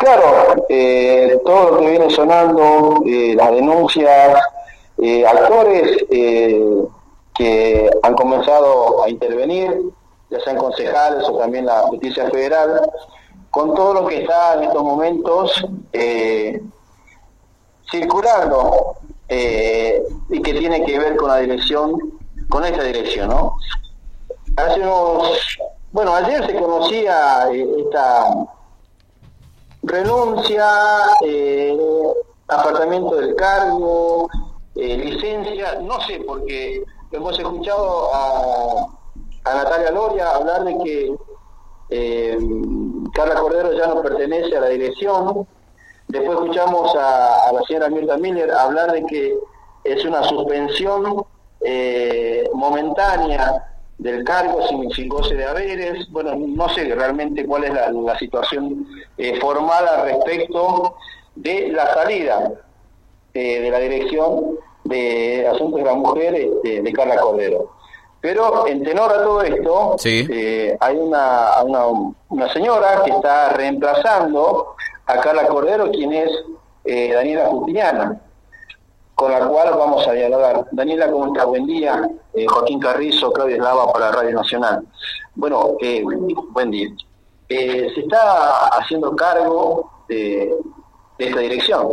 claro, todo lo que viene sonando, las denuncias, actores que han comenzado a intervenir, ya sean concejales o también la Justicia Federal, con todo lo que está en estos momentos circulando y que tiene que ver con la dirección, con esta dirección, ¿no? Ayer se conocía esta renuncia, apartamiento del cargo, licencia, no sé, porque hemos escuchado a Natalia Loria hablar de que Carla Cordero ya no pertenece a la dirección. Después escuchamos a la señora Mirta Miller hablar de que es una suspensión momentánea del cargo sin goce de haberes. Bueno, no sé realmente cuál es la situación formal al respecto de la salida de la dirección de Asuntos de la Mujer de Carla Cordero. Pero en tenor a todo esto, sí, hay una señora que está reemplazando a Carla Cordero, quien es Daniela Justiniana, con la cual vamos a dialogar. Daniela, ¿cómo estás? Buen día. Joaquín Carrizo, Claudia Eslava para Radio Nacional. Bueno, buen día. Se está haciendo cargo de esta dirección.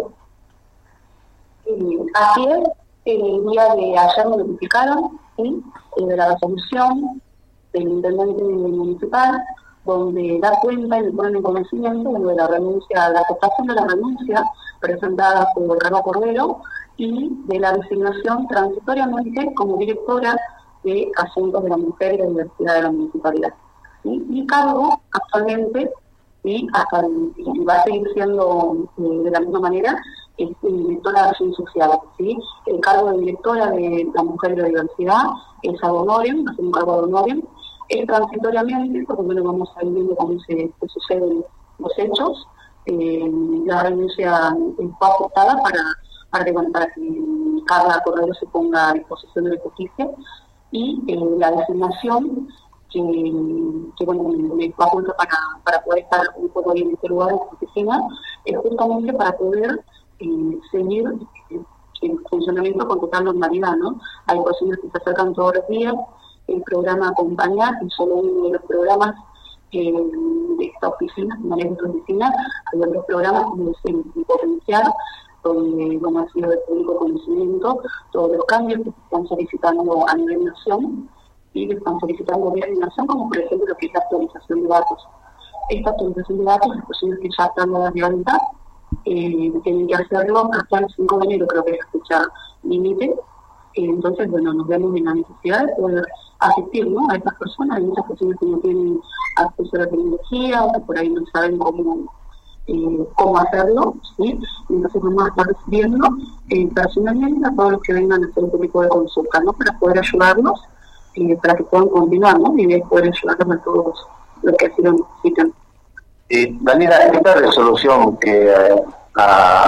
Así es, el día de ayer me notificaron, ¿sí?, de la resolución del intendente municipal, donde da cuenta y le ponen en conocimiento de la renuncia, la aceptación de la renuncia presentada por Carla Cordero y de la designación transitoriamente como directora de Asuntos de la Mujer y la Diversidad de la Municipalidad. ¿Sí? Mi cargo actualmente, y va a seguir siendo de la misma manera, es directora de Acción Social. ¿Sí? El cargo de directora de la Mujer y la Diversidad es ad honorem, es un cargo ad honorem, es transitoriamente, porque bueno, vamos a ir viendo cómo se suceden los hechos. La renuncia fue aceptada para que Carla Cordero se ponga a disposición de la justicia, y la designación que bueno, me fue apunta para poder estar un poco en este lugar en esta oficina, es justamente para poder seguir el funcionamiento con total normalidad, ¿no? Hay personas que se acercan todos los días. El programa Acompañar es solo uno de los programas de esta oficina, de esta oficina. Hay otros programas como el Potenciar, donde bueno, ha sido de público conocimiento todos los cambios que se están solicitando a nivel nación, y que están solicitando gobierno y nación, como por ejemplo lo que es la actualización de datos. Esta actualización de datos, las personas que ya están dadas de alta tienen que hacerlo hasta el 5 de enero, creo que es la fecha límite. Entonces, bueno, nos vemos en la necesidad de poder asistir, ¿no?, a estas personas. Hay muchas personas que no tienen acceso a la tecnología, o que por ahí no saben cómo hacerlo, ¿sí? Entonces vamos a estar recibiendo personalmente a todos los que vengan a hacer un tipo de consulta, ¿no?, para poder ayudarlos, para que puedan continuar, ¿no?, y poder ayudarlos a todos los que así lo necesitan. Daniela, esta resolución que ha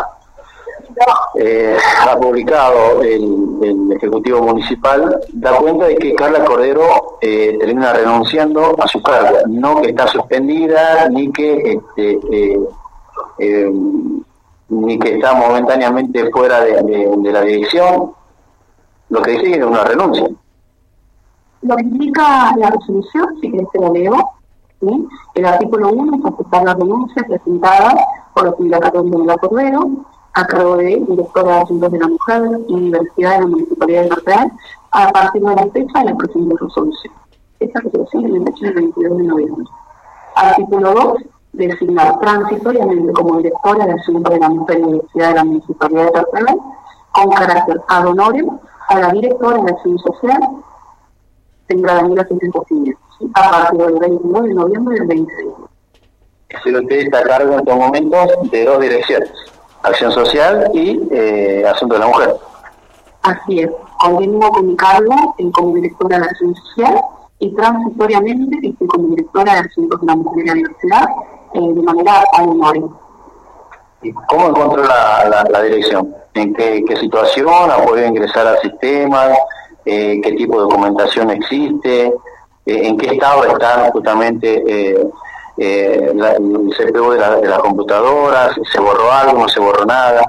publicado el Ejecutivo Municipal da cuenta de que Carla Cordero termina renunciando a su cargo, no que está suspendida ni que está momentáneamente fuera de la dirección. Lo que dice es una renuncia. Lo que indica la resolución, si querés te lo leo, ¿sí? El artículo 1 es aceptar la renuncia presentada por los sindicatos de Carla Cordero a cargo de directora de Asuntos de la Mujer y Diversidad de la Municipalidad de Norte, a partir de la fecha de la presente resolución. Esta resolución es la fecha del 22 de noviembre. Artículo 2. Designar transitoriamente como directora de Asuntos de la Mujer y Diversidad de la Municipalidad de Norte, con carácter ad honorem, a la directora de Acción Social, señora Daniela Justiniana, a partir del 29 de noviembre del 2020. Si usted está a cargo en estos momentos de dos direcciones, Acción Social y Asuntos de la Mujer. Así es, continúo con mi cargo como directora de Acción Social y transitoriamente como directora de Asuntos de la Mujer y la Diversidad de manera ad honorem. ¿Y cómo encontró la dirección? ¿En qué situación ha podido ingresar al sistema? ¿Qué tipo de documentación existe? ¿En qué estado están justamente el CPU de la computadora, se borró algo, no se borró nada.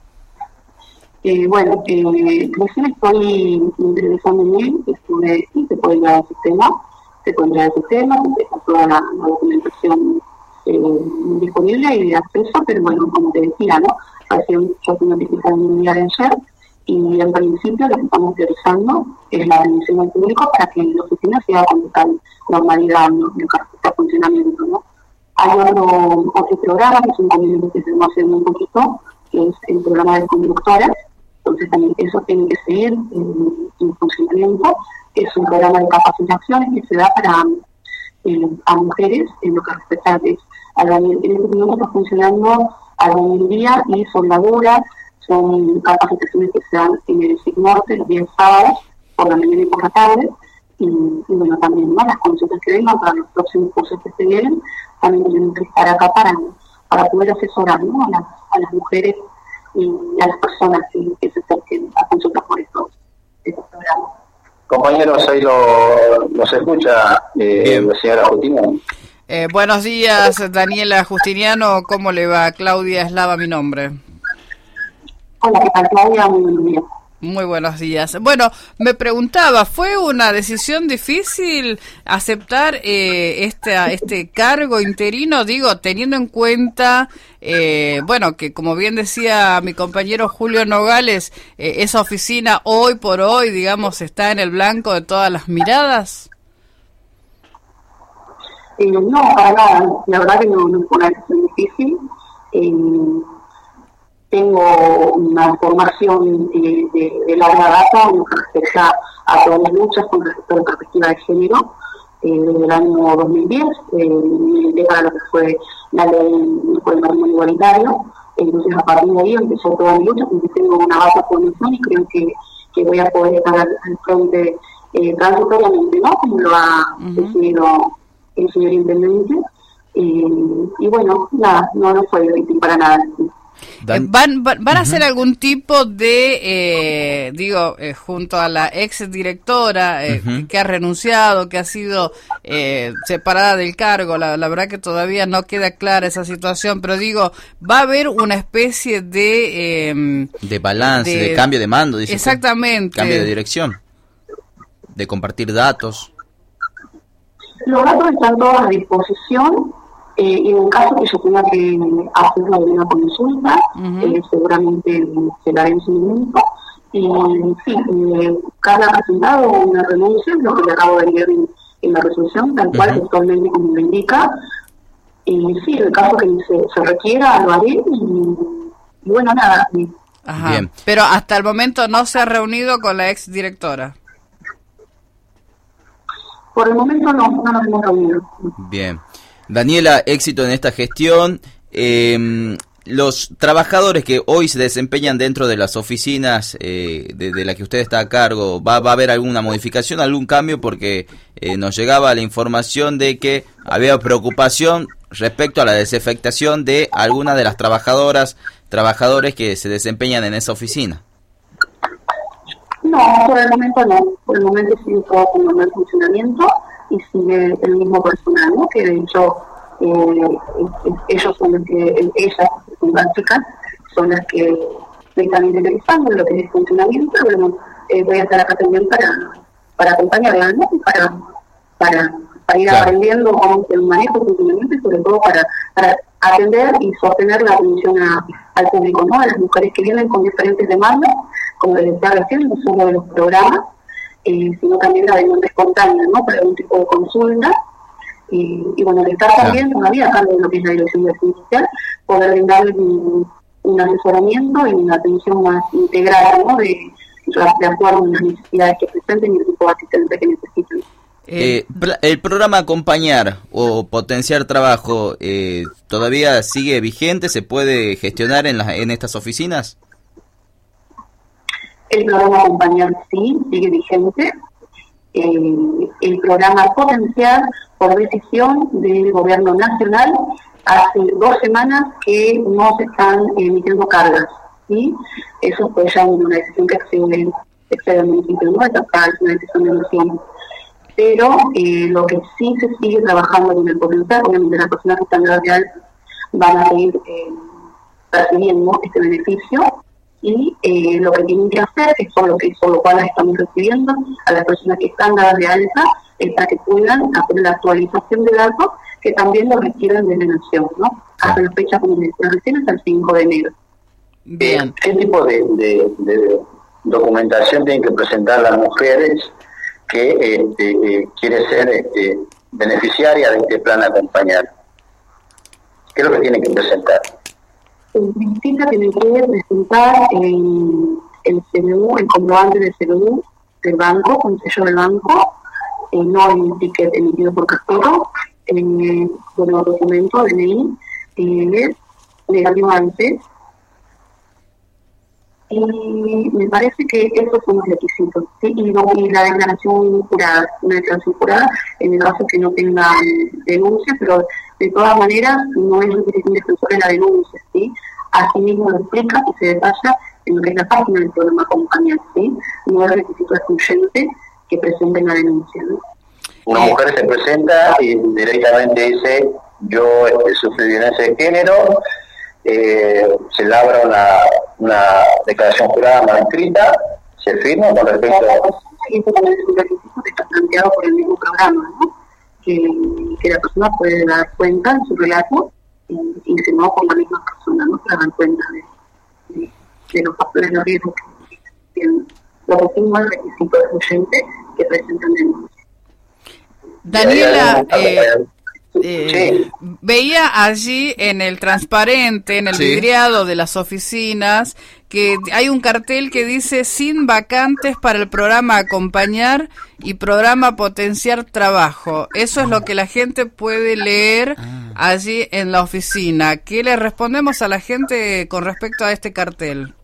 Recién estoy interesando en él, sí, se puede entrar al sistema, está toda la documentación disponible y de acceso, pero bueno, como te decía, ¿no? Recién yo tengo que fijar mi día de ayer, y en principio lo que estamos priorizando es la rendición al público para que la oficina siga con total normalidad, ¿no? En el funcionamiento, ¿no? Hay otro programa que es un convenio que estamos haciendo un poquito, que es el programa de conductoras. Entonces también eso tiene que seguir en funcionamiento. Es un programa de capacitaciones que se da para a mujeres en lo que respecta al bañil. En este momento está funcionando albañilería y soldadura. Son capacitaciones que se dan en el SIC Norte los días sábados, por la mañana y por la tarde. Y bueno, también, ¿no?, las consultas que vengan para los próximos cursos que se vienen, también tienen que estar acá para poder asesorar, ¿no?, a las mujeres y a las personas que se acerquen a consultar por estos programas. Compañeros, ahí los escucha la señora Justiniano. Buenos días, Daniela Justiniano. ¿Cómo le va? Claudia Eslava, mi nombre. Hola, ¿qué tal, Claudia? Muy buenos días. Muy buenos días. Bueno, me preguntaba, ¿fue una decisión difícil aceptar este cargo interino? Digo, teniendo en cuenta, que como bien decía mi compañero Julio Nogales, esa oficina hoy por hoy, digamos, está en el blanco de todas las miradas. No, para nada. La verdad que no fue una decisión difícil. Tengo una formación de larga data en lo que respecta a todas las luchas con respecto a la perspectiva de género desde el año 2010, para lo que fue la ley por el matrimonio igualitario. Entonces, a partir de ahí empezó toda mi lucha, porque tengo una base de formación y creo que voy a poder estar al frente transitoriamente, ¿no?, como lo ha decidido el señor intendente. Y bueno, nada, no fue difícil para nada. ¿Van a hacer algún tipo de, junto a la ex directora que ha renunciado, que ha sido separada del cargo? La verdad que todavía no queda clara esa situación, pero digo, va a haber una especie de balance, de cambio de mando, dice. Exactamente. Cambio de dirección, de compartir datos. Los datos están todos a disposición. Y en el caso que yo tenga que hacer una consulta, seguramente se la haré en su momento. Y sí, Carla ha presentado una renuncia, lo que le acabo de leer en la resolución, tal cual actualmente como me indica. Y sí, en el caso que se requiera, lo haré. Y bueno, nada. Ajá. Bien. Pero hasta el momento no se ha reunido con la ex directora. Por el momento no nos hemos reunido. Bien. Daniela, éxito en esta gestión. Los trabajadores que hoy se desempeñan dentro de las oficinas de la que usted está a cargo, ¿va a haber alguna modificación, algún cambio? Porque nos llegaba la información de que había preocupación respecto a la desafectación de algunas de las trabajadores que se desempeñan en esa oficina. No, por el momento no. Por el momento sigue todo con normal funcionamiento y sigue el mismo personal, ¿no? Que de hecho ellos son los que, ellas son las chicas, son las que me están interesando en lo que es el funcionamiento. Bueno, voy a estar acá también para acompañarla, ¿no? Para ir aprendiendo cómo es el manejo, el funcionamiento y sobre todo para atender y sostener la atención al público, ¿no? A las mujeres que vienen con diferentes demandas, como les decía recién, no solo de los programas, sino también la demanda espontánea, ¿no? Para un tipo de consulta. Y bueno, de estar también todavía acá de lo que es la dirección de acción social, poder brindarles un asesoramiento y una atención más integral, ¿no? De acuerdo a las necesidades que presenten y el tipo de asistencia que necesiten. El programa Acompañar o Potenciar Trabajo, ¿todavía sigue vigente? ¿Se puede gestionar en estas oficinas? El programa Acompañar sí, sigue vigente. El programa Potenciar, por decisión del gobierno nacional, hace 2 semanas que no se están emitiendo cargas, ¿sí? Eso fue ya una decisión que excede el municipio, ¿no? Esta es una decisión de nación. pero lo que sí se sigue trabajando con el potencial, obviamente las personas que están de alta van a seguir recibiendo este beneficio, y lo que tienen que hacer, que son lo cual las estamos recibiendo, a las personas que están dadas de alta, es para que puedan hacer la actualización de datos que también lo requieren de la nación, ¿no? Hasta la fecha, como les decía recién, hasta el 5 de enero. Bien. ¿Qué tipo de documentación tienen que presentar las mujeres que quieren ser beneficiarias de este plan acompañar? ¿Qué es lo que tienen que presentar? En principio tienen que presentar el CNU, el comprobante de CNU del banco, con sello del banco, no el ticket emitido por cartero, los documentos DNI, negativamente. Y me parece que esos son los requisitos, ¿sí? Y la declaración jurada, una declaración jurada en el caso que no tenga denuncia, pero de todas maneras no es requisito indefensor de la denuncia, ¿sí? Así mismo lo explica y se detalla en lo que es la página del programa Acompañar, ¿sí? No es requisito excluyente que presenten la denuncia, ¿no? Una mujer se presenta y directamente dice: yo sufrí violencia de género, se labra una declaración jurada manuscrita, se firma con respecto a... Y eso también es un requisito que está planteado por el mismo programa, ¿no? Que la persona puede dar cuenta en su relato y se no con la misma persona, ¿no? Para dar cuenta de los factores de riesgo que tienen. Lo que sí no es requisito excluyente que presentan denuncia. Daniela, Sí. veía allí en el transparente, en el Sí. vidriado de las oficinas, que hay un cartel que dice sin vacantes para el programa Acompañar y programa Potenciar Trabajo. Eso es lo que la gente puede leer allí en la oficina. ¿Qué le respondemos a la gente con respecto a este cartel?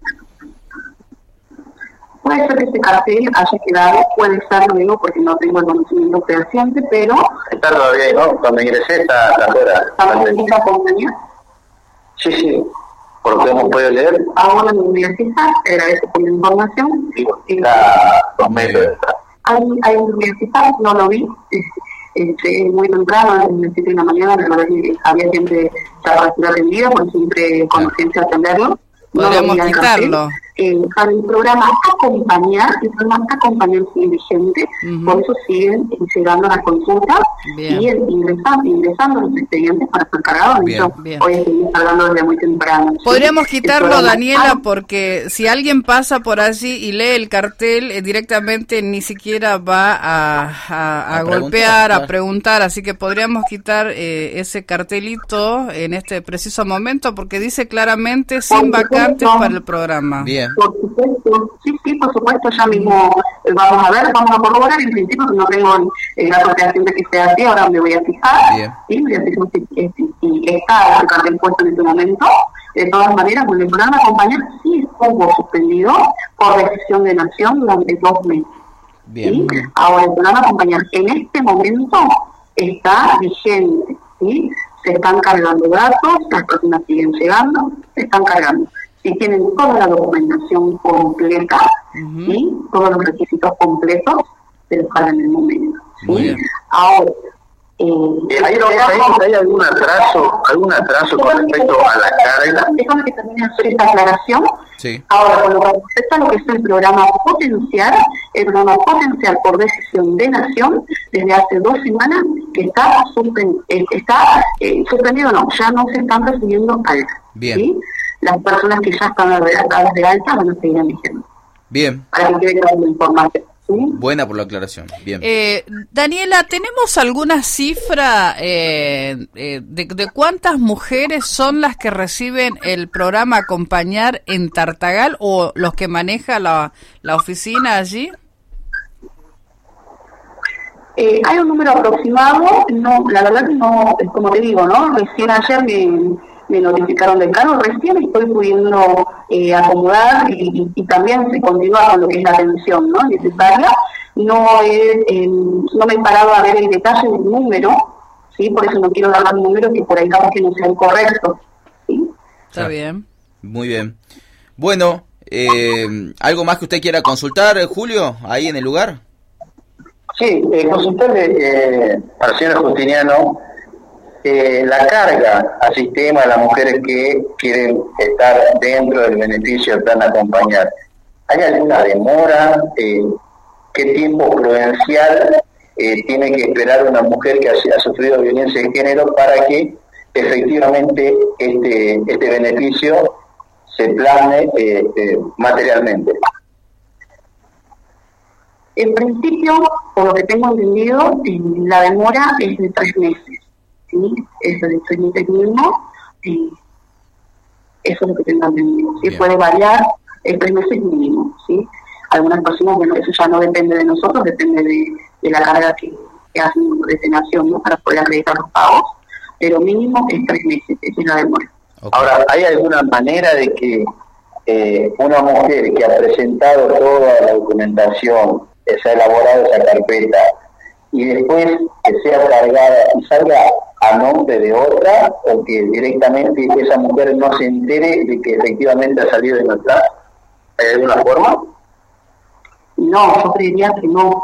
Puede ser que este cartel haya quedado, puede ser, lo digo porque no tengo el conocimiento fehaciente, pero Está todavía ahí, ¿no? Cuando ingresé está afuera. también indica Acompañar. Sí. Por lo que hemos podido leer, Ahora me voy a fijar, te agradezco por la información. está 2 metros. Hay un voy a fijar, no lo vi, muy temprano, en el 7 de la mañana, la verdad que había siempre charla rendida, por siempre con urgencia atenderlo. Podríamos quitarlo. Para el programa Acompañar, el programa Acompañar sigue vigente, por eso siguen llegando las consultas y ingresando los expedientes para ser cargados. Bien. Hoy estamos hablando desde muy temprano. Podríamos ¿sí? quitarlo, Daniela, porque si alguien pasa por allí y lee el cartel, directamente ni siquiera va a golpear, a preguntar, así que podríamos quitar ese cartelito en este preciso momento, porque dice claramente sin vacantes para el programa. Bien. Por supuesto, sí, por supuesto, ya mismo vamos a corroborar, en principio no tengo la apropiación de que sea así, ahora me voy a fijar, Bien. ¿sí? Voy a fijar si está el cartel puesto en este momento. De todas maneras, con el programa Acompañar sí estuvo suspendido por decisión de Nación durante 2 meses. Bien. ¿Sí? Ahora, el programa Acompañar en este momento está vigente, ¿sí? Se están cargando datos, las personas siguen llegando, se están cargando. Si tienen toda la documentación completa, ¿sí? Todos los requisitos completos, se los cargan en el momento. ¿Sí? Ahora, ¿Hay algún atraso con respecto a la carga? déjame que termine de hacer esta aclaración. Sí. Ahora, con lo que respecta a lo que es el programa Potencial por decisión de Nación, desde hace 2 semanas que está suspendido, no, ya no se están recibiendo alta. Bien. ¿Sí? Las personas que ya están dadas de alta van a seguir eligiendo. Bien. Para que quede toda la información. ¿Sí? Buena por la aclaración. Bien. Daniela, ¿tenemos alguna cifra de cuántas mujeres son las que reciben el programa Acompañar en Tartagal o los que maneja la oficina allí? Hay un número aproximado, no, la verdad que no, como te digo, ¿no? Recién ayer me notificaron del cargo, recién estoy pudiendo acomodar y también se continúa con lo que es la atención, ¿no? Necesaria. No me he parado a ver el detalle del número, ¿sí? Por eso no quiero dar un número que por ahí capaz que no sea el correcto, ¿sí? Está bien. Muy bien. Bueno, ¿algo más que usted quiera consultar, Julio, ahí en el lugar? Sí, consultarle al señor Justiniano la carga al sistema de las mujeres que quieren estar dentro del beneficio del plan acompañar. ¿Hay alguna demora? ¿Qué tiempo prudencial tiene que esperar una mujer que ha sufrido violencia de género para que efectivamente este beneficio se plasme materialmente? En principio, por lo que tengo entendido, la demora es de 3 meses, ¿sí? Es de 3 meses mínimo, y eso es lo que tengo entendido. Sí, puede variar en 3 meses mínimo, ¿sí? Algunas personas, bueno, eso ya no depende de nosotros, depende de la carga que hacen de detención, ¿no? Para poder acreditar los pagos, pero mínimo es 3 meses, esa es la demora. Okay. Ahora, ¿hay alguna manera de que una mujer que ha presentado toda la documentación, se ha elaborado esa carpeta y después que sea cargada y salga a nombre de otra, o que directamente esa mujer no se entere de que efectivamente ha salido de nuestra? ¿Hay alguna forma? No, yo creería que no.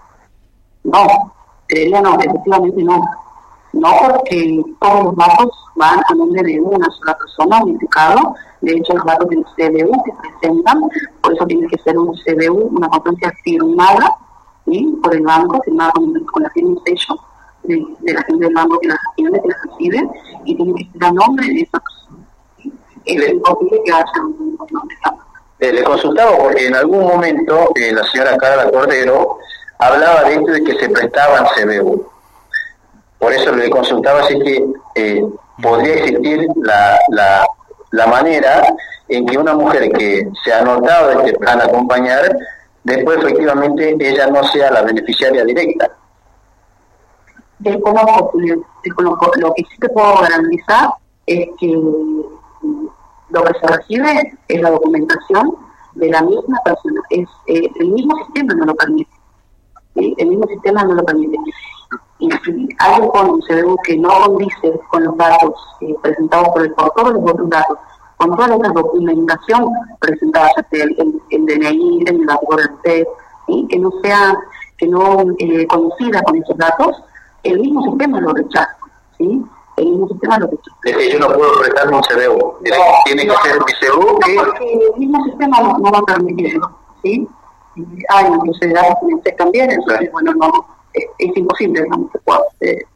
No, efectivamente no. No, porque todos los datos van a nombre de una sola persona, unificado. De hecho, los datos del CBU que presentan, por eso tiene que ser un CBU, una constancia firmada, ¿sí? Por el banco, firmada con la firma y sello de la gente del banco que las atiende, que las recibe, y tiene que ser a nombre de esa persona. Es imposible que haya un nombre. Le consultaba porque en algún momento la señora Carla Cordero hablaba de esto de que se prestaban CBU. Por eso le consultaba si es que podría existir la manera en que una mujer que se ha anotado de este plan acompañar, después efectivamente ella no sea la beneficiaria directa. Desconozco. Lo que sí te puedo garantizar es que lo que se recibe es la documentación de la misma persona. El mismo sistema no lo permite. ¿Sí? El mismo sistema no lo permite. Y si alguien con un CBU que no condice con los datos presentados por todos los otros datos, con toda la otra documentación presentada, ya sea el DNI, el dato de ¿sí? que no coincida con esos datos, el mismo sistema lo rechaza, ¿sí? El mismo sistema lo rechaza. Es que yo no puedo prestarme un CBU, tiene que ser mi CBU. Porque el mismo sistema no va a permitir, ¿sí? Hay incluso datos que también, entonces, bueno, no, es imposible, no se puede hacer.